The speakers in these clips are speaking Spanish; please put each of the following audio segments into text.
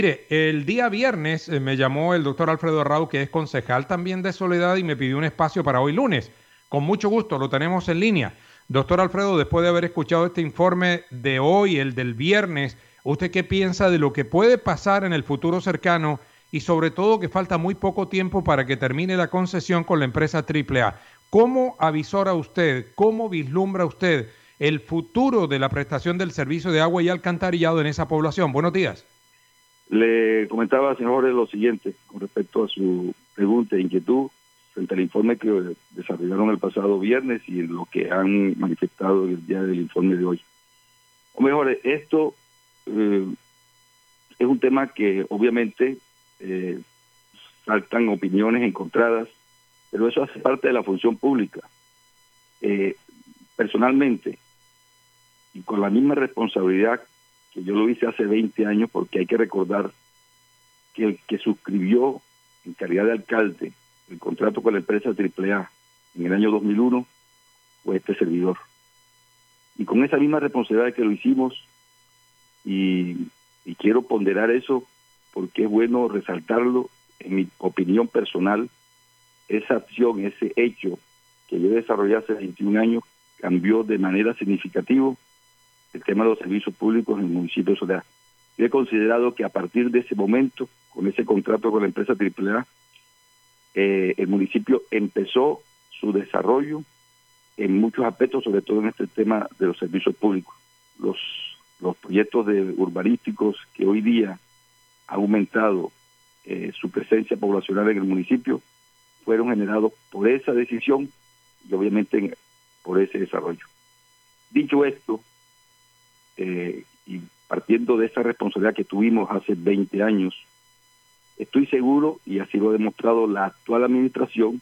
Mire, el día viernes me llamó el doctor Alfredo Arrau, que es concejal también de Soledad, y me pidió un espacio para hoy lunes. Con mucho gusto, lo tenemos en línea. Doctor Alfredo, después de haber escuchado este informe de hoy, el del viernes, ¿usted qué piensa de lo que puede pasar en el futuro cercano y sobre todo que falta muy poco tiempo para que termine la concesión con la empresa AAA? ¿Cómo avisora usted, cómo vislumbra usted el futuro de la prestación del servicio de agua y alcantarillado en esa población? Buenos días. Le comentaba, señor Jorge, lo siguiente con respecto a su pregunta e inquietud frente al informe que desarrollaron el pasado viernes y lo que han manifestado el día del informe de hoy. O mejor, esto es un tema que obviamente saltan opiniones encontradas, pero eso hace parte de la función pública. Personalmente, y con la misma responsabilidad que yo lo hice hace 20 años, porque hay que recordar que el que suscribió en calidad de alcalde el contrato con la empresa AAA en el año 2001 fue este servidor. Y con esa misma responsabilidad que lo hicimos, y quiero ponderar eso porque es bueno resaltarlo, en mi opinión personal, esa acción, ese hecho que yo desarrollé hace 21 años, cambió de manera significativa el tema de los servicios públicos en el municipio de Soledad. Yo he considerado que a partir de ese momento, con ese contrato con la empresa AAA, el municipio empezó su desarrollo en muchos aspectos, sobre todo en este tema de los servicios públicos. Los proyectos urbanísticos que hoy día han aumentado su presencia poblacional en el municipio fueron generados por esa decisión y obviamente por ese desarrollo. Dicho esto, y partiendo de esa responsabilidad que tuvimos hace 20 años, estoy seguro, y así lo ha demostrado la actual administración,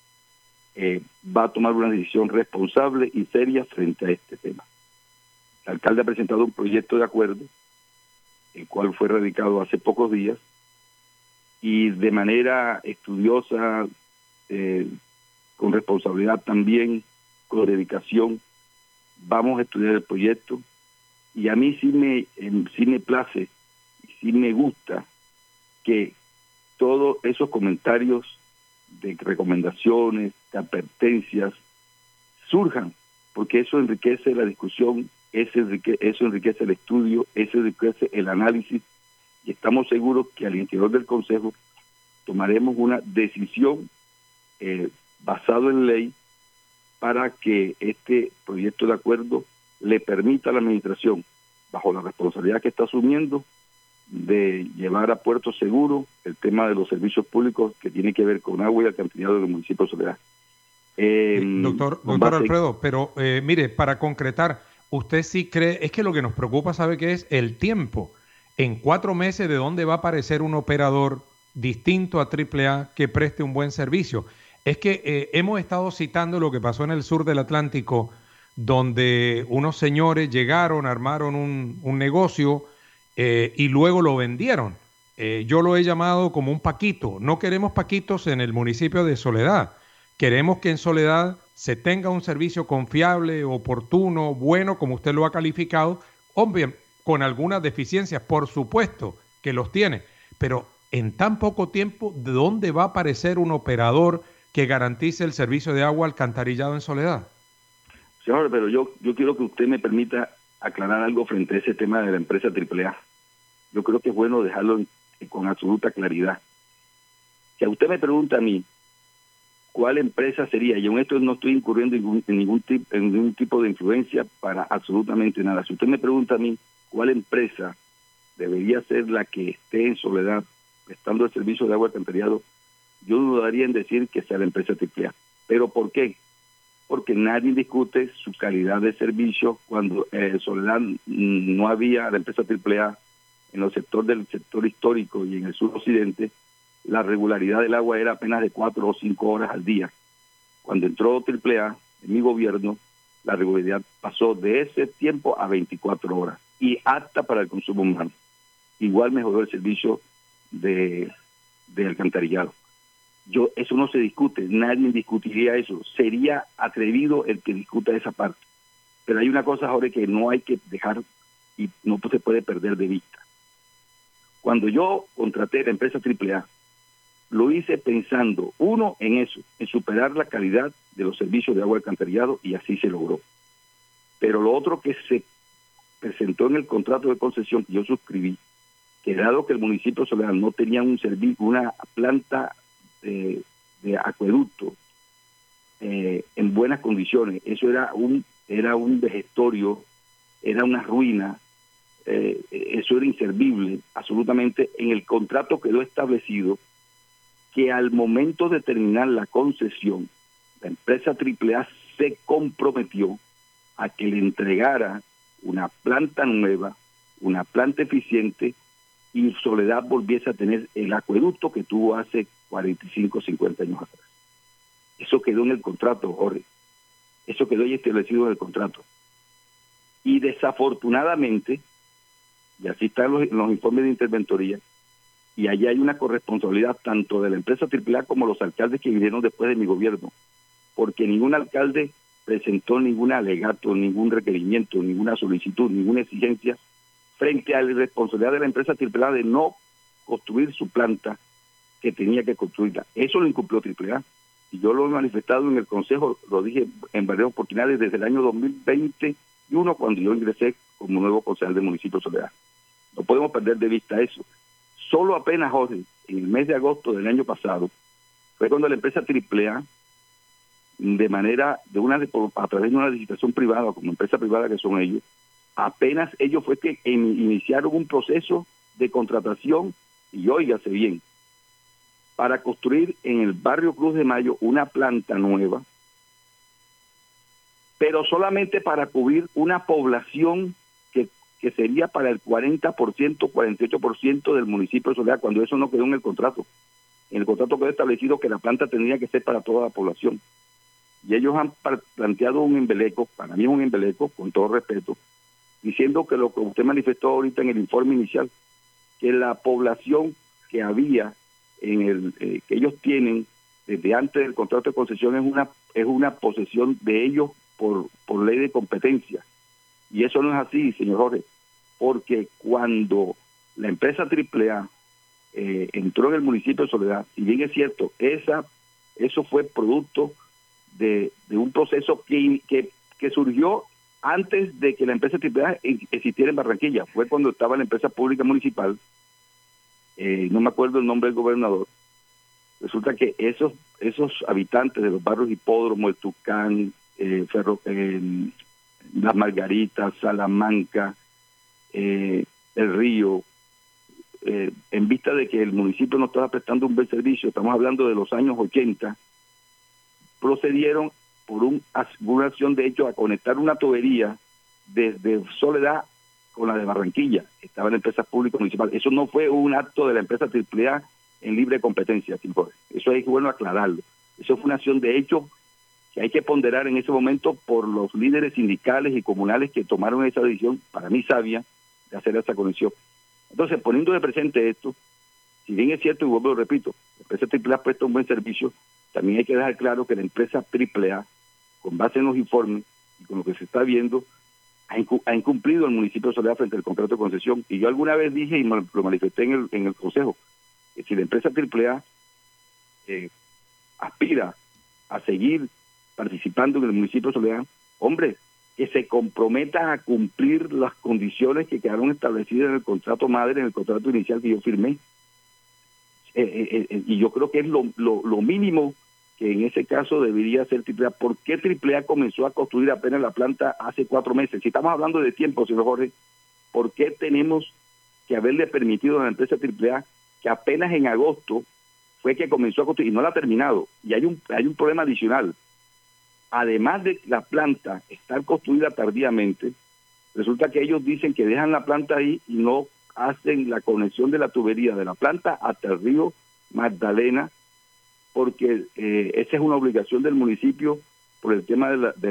va a tomar una decisión responsable y seria frente a este tema. El alcalde ha presentado un proyecto de acuerdo, el cual fue radicado hace pocos días, y de manera estudiosa, con responsabilidad también, con dedicación, vamos a estudiar el proyecto. Y a mí sí me place, sí me gusta que todos esos comentarios de recomendaciones, de advertencias, surjan, porque eso enriquece la discusión, eso enriquece el estudio, eso enriquece el análisis, y estamos seguros que al interior del Consejo tomaremos una decisión basado en ley para que este proyecto de acuerdo le permita a la administración, bajo la responsabilidad que está asumiendo, de llevar a puerto seguro el tema de los servicios públicos que tiene que ver con agua y alcantarillado del municipio de Soledad. Doctor Alfredo, pero mire, para concretar, usted sí cree, es que lo que nos preocupa, ¿sabe qué es? El tiempo. En 4 meses, ¿de dónde va a aparecer un operador distinto a AAA que preste un buen servicio? Es que hemos estado citando lo que pasó en el sur del Atlántico, donde unos señores llegaron, armaron un negocio y luego lo vendieron. Yo lo he llamado como un paquito. No queremos paquitos en el municipio de Soledad. Queremos que en Soledad se tenga un servicio confiable, oportuno, bueno, como usted lo ha calificado, hombre, con algunas deficiencias, por supuesto que los tiene, pero en tan poco tiempo, ¿de dónde va a aparecer un operador que garantice el servicio de agua alcantarillado en Soledad? Señor, pero yo quiero que usted me permita aclarar algo frente a ese tema de la empresa AAA. Yo creo que es bueno dejarlo con absoluta claridad. Si a usted me pregunta a mí, ¿cuál empresa sería? Yo en esto no estoy incurriendo en ningún tipo de influencia para absolutamente nada. Si usted me pregunta a mí, ¿cuál empresa debería ser la que esté en Soledad prestando el servicio de agua alcantarillado? Yo dudaría en decir que sea la empresa AAA. ¿Pero por qué? Porque nadie discute su calidad de servicio. Cuando en Soledad no había la empresa AAA, en los sectores del sector histórico y en el suroccidente, la regularidad del agua era apenas de 4 o 5 horas al día. Cuando entró AAA en mi gobierno, la regularidad pasó de ese tiempo a 24 horas y apta para el consumo humano. Igual mejoró el servicio de alcantarillado. Eso no se discute, nadie discutiría eso. Sería atrevido el que discuta esa parte. Pero hay una cosa, Jorge, que no hay que dejar y no se puede perder de vista. Cuando yo contraté la empresa AAA, lo hice pensando, uno, en eso, en superar la calidad de los servicios de agua de alcantarillado, y así se logró. Pero lo otro que se presentó en el contrato de concesión que yo suscribí, que dado que el municipio de Soledad no tenía una planta de acueducto en buenas condiciones, eso era un vejestorio, era una ruina, eso era inservible absolutamente. En el contrato quedó establecido que al momento de terminar la concesión, la empresa AAA se comprometió a que le entregara una planta nueva, una planta eficiente, y Soledad volviese a tener el acueducto que tuvo hace 45, 50 años atrás. Eso quedó en el contrato, Jorge. Eso quedó ahí establecido en el contrato. Y desafortunadamente, y así están los informes de interventoría, y allá hay una corresponsabilidad tanto de la empresa AAA como los alcaldes que vinieron después de mi gobierno, porque ningún alcalde presentó ningún alegato, ningún requerimiento, ninguna solicitud, ninguna exigencia frente a la responsabilidad de la empresa AAA de no construir su planta que tenía que construirla. Eso lo incumplió AAA, y yo lo he manifestado en el Consejo, lo dije en varias oportunidades desde el año 2021, cuando yo ingresé como nuevo concejal del municipio de Soledad. No podemos perder de vista eso. Solo apenas, Jorge, en el mes de agosto del año pasado, fue cuando la empresa AAA, a través de una licitación privada, como empresa privada que son ellos, apenas ellos fue que iniciaron un proceso de contratación, y óigase bien, para construir en el barrio Cruz de Mayo una planta nueva, pero solamente para cubrir una población que sería para el 40%, 48% del municipio de Soledad, cuando eso no quedó en el contrato. En el contrato quedó establecido que la planta tendría que ser para toda la población. Y ellos han planteado un embeleco, para mí es un embeleco, con todo respeto, diciendo que lo que usted manifestó ahorita en el informe inicial, que la población que había que ellos tienen desde antes del contrato de concesión es una posesión de ellos por ley de competencia. Y eso no es así, señor Jorge, porque cuando la empresa AAA entró en el municipio de Soledad, si bien es cierto, eso fue producto de un proceso que surgió antes de que la empresa AAA existiera en Barranquilla. Fue cuando estaba la empresa pública municipal, no me acuerdo el nombre del gobernador. Resulta que esos habitantes de los barrios Hipódromo, El Tucán, Las Margaritas, Salamanca, El Río, en vista de que el municipio no estaba prestando un buen servicio, estamos hablando de los años 80, procedieron por una acción de hecho a conectar una tubería desde Soledad con la de Barranquilla. Estaba en la empresa pública municipal. Eso no fue un acto de la empresa AAA en libre competencia, eso es bueno aclararlo. Eso fue una acción de hecho que hay que ponderar en ese momento por los líderes sindicales y comunales que tomaron esa decisión, para mí sabia, de hacer esa conexión. Entonces, poniendo de presente esto, si bien es cierto, y vuelvo y repito, la empresa AAA presta un buen servicio, también hay que dejar claro que la empresa AAA, con base en los informes y con lo que se está viendo, ha incumplido el municipio de Soledad frente al contrato de concesión. Y yo alguna vez dije, y lo manifesté en el Consejo, que si la empresa AAA aspira a seguir participando en el municipio de Soledad, hombre, que se comprometa a cumplir las condiciones que quedaron establecidas en el contrato madre, en el contrato inicial que yo firmé. Y yo creo que es lo mínimo que en ese caso debería hacer AAA. ¿Por qué AAA comenzó a construir apenas la planta hace 4 meses? Si estamos hablando de tiempo, señor Jorge, ¿por qué tenemos que haberle permitido a la empresa AAA que apenas en agosto fue que comenzó a construir y no la ha terminado? Y hay un problema adicional. Además de la planta estar construida tardíamente, resulta que ellos dicen que dejan la planta ahí y no hacen la conexión de la tubería de la planta hasta el río Magdalena, porque esa es una obligación del municipio por el tema de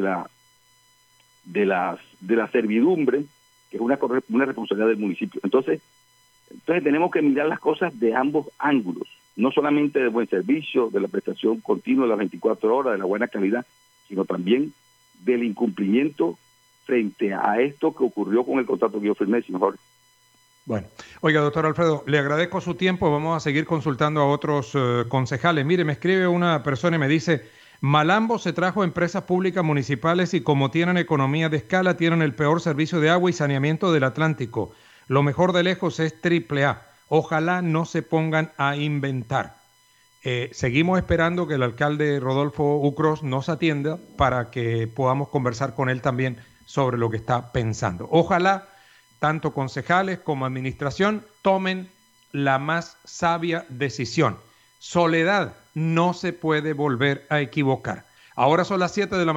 la servidumbre, que es una responsabilidad del municipio. Entonces tenemos que mirar las cosas de ambos ángulos, no solamente del buen servicio, de la prestación continua de las 24 horas, de la buena calidad, sino también del incumplimiento frente a esto que ocurrió con el contrato que yo firmé, señor Jorge. Bueno, oiga, doctor Alfredo, le agradezco su tiempo. Vamos a seguir consultando a otros concejales. Mire, me escribe una persona y me dice, Malambo se trajo a empresas públicas municipales y como tienen economía de escala, tienen el peor servicio de agua y saneamiento del Atlántico. Lo mejor de lejos es AAA. Ojalá no se pongan a inventar. Seguimos esperando que el alcalde Rodolfo Ucros nos atienda para que podamos conversar con él también sobre lo que está pensando. Ojalá tanto concejales como administración tomen la más sabia decisión. Soledad no se puede volver a equivocar. Ahora son las 7 de la mañana.